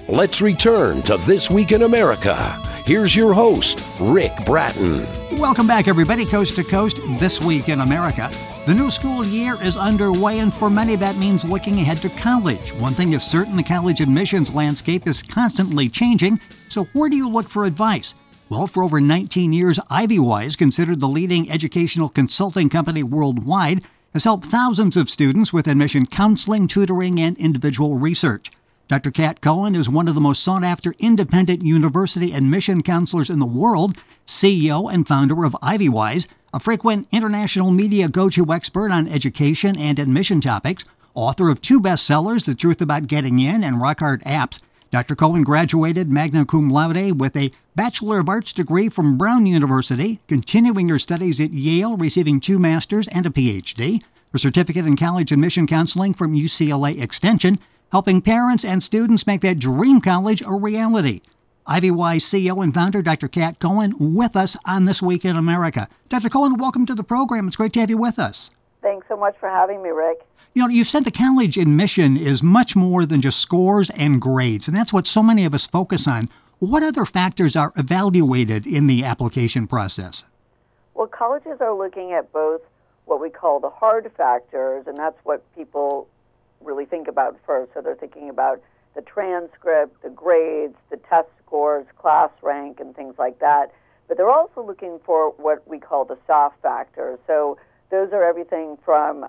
Let's return to This Week in America. Here's your host, Rick Bratton. Welcome back, everybody, coast to coast, This Week in America. The new school year is underway, and for many that means looking ahead to college. One thing is certain, the college admissions landscape is constantly changing, so where do you look for advice? Well, for over 19 years, Ivywise, considered the leading educational consulting company worldwide, has helped thousands of students with admission counseling, tutoring, and individual research. Dr. Kat Cohen is one of the most sought-after independent university admission counselors in the world, CEO and founder of Ivywise, a frequent international media go-to expert on education and admission topics, author of 2 bestsellers, The Truth About Getting In and Rock Hard Apps. Dr. Cohen graduated magna cum laude with a Bachelor of Arts degree from Brown University, continuing her studies at Yale, receiving 2 masters and a PhD, her certificate in college admission counseling from UCLA Extension, helping parents and students make that dream college a reality. Ivywise CEO and founder Dr. Kat Cohen with us on This Week in America. Dr. Cohen, welcome to the program. It's great to have you with us. Thanks so much for having me, Rick. You know, you've said the college admission is much more than just scores and grades, and that's what so many of us focus on. What other factors are evaluated in the application process? Well, colleges are looking at both what we call the hard factors, and that's what people really think about first. So they're thinking about the transcript, the grades, the test scores, class rank, and things like that. But they're also looking for what we call the soft factors. So those are everything from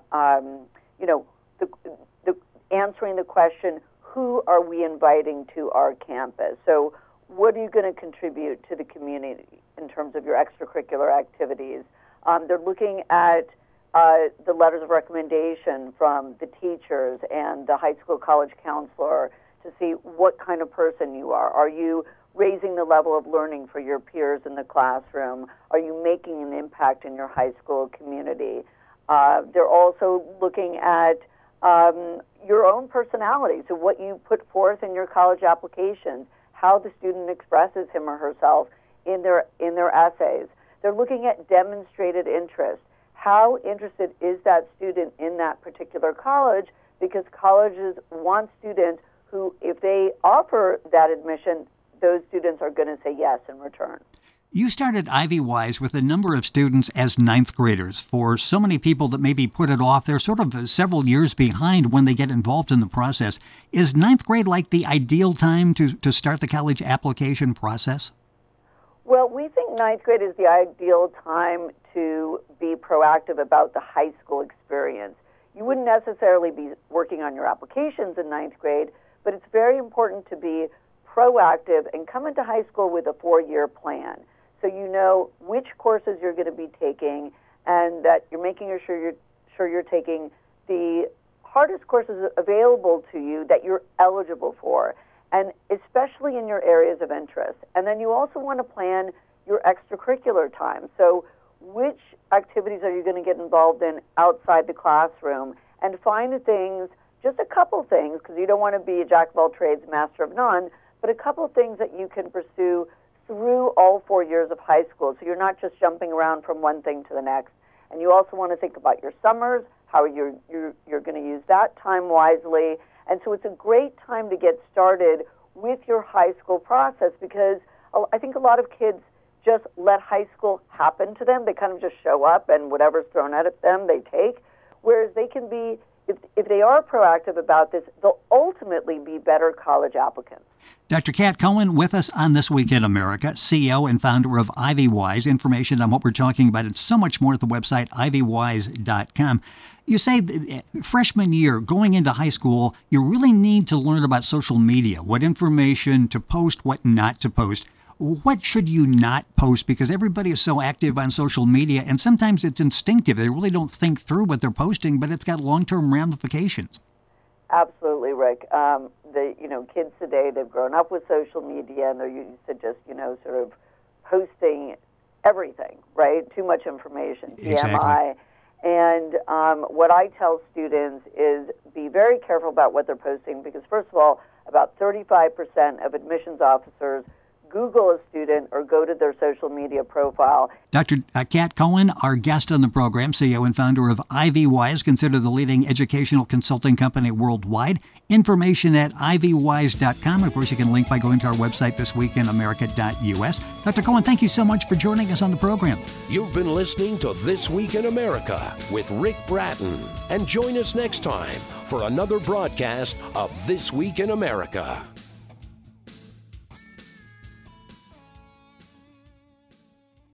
the answering the question, who are we inviting to our campus? So what are you going to contribute to the community in terms of your extracurricular activities? They're looking at the letters of recommendation from the teachers and the high school college counselor to see what kind of person you are. Are you raising the level of learning for your peers in the classroom? Are you making an impact in your high school community? They're also looking at your own personality, so what you put forth in your college applications, how the student expresses him or herself in their essays. They're looking at demonstrated interest. How interested is that student in that particular college? Because colleges want students who, if they offer that admission, those students are going to say yes in return. You started Ivywise with a number of students as 9th graders. For so many people that maybe put it off, they're sort of several years behind when they get involved in the process. Is 9th grade like the ideal time to start the college application process? Well, we think 9th grade is the ideal time to be proactive about the high school experience. You wouldn't necessarily be working on your applications in 9th grade, but it's very important to be proactive and come into high school with a 4-year plan. So you know which courses you're going to be taking, and that you're making sure you're taking the hardest courses available to you that you're eligible for, and especially in your areas of interest. And then you also want to plan your extracurricular time. So which activities are you going to get involved in outside the classroom, and find things, just a couple things, because you don't want to be a jack of all trades, master of none, but a couple things that you can pursue through all 4 years of high school, so you're not just jumping around from one thing to the next. And you also want to think about your summers, how you're going to use that time wisely. And so it's a great time to get started with your high school process, because I think a lot of kids just let high school happen to them. They kind of just show up, and whatever's thrown at them, they take. Whereas they can be, if they are proactive about this, they'll ultimately be better college applicants. Dr. Kat Cohen with us on This Week in America, CEO and founder of Ivywise. Information on what we're talking about and so much more at the website, ivywise.com. You say freshman year, going into high school, you really need to learn about social media, what information to post, what not to post. What should you not post? Because everybody is so active on social media, and sometimes it's instinctive. They really don't think through what they're posting, but it's got long-term ramifications. Absolutely, Rick. Kids today, they've grown up with social media, and they're used to just, sort of posting everything, right? Too much information, TMI. Exactly. And what I tell students is be very careful about what they're posting, because first of all, about 35% of admissions officers Google a student or go to their social media profile. Dr. Kat Cohen, our guest on the program, CEO and founder of Ivywise, considered the leading educational consulting company worldwide, Information at ivywise.com. Of course, you can link by going to our website, thisweekinamerica.us. Dr. Cohen, thank you so much for joining us on the program. You've been listening to This Week in America with Rick Bratton. And join us next time for another broadcast of This Week in America.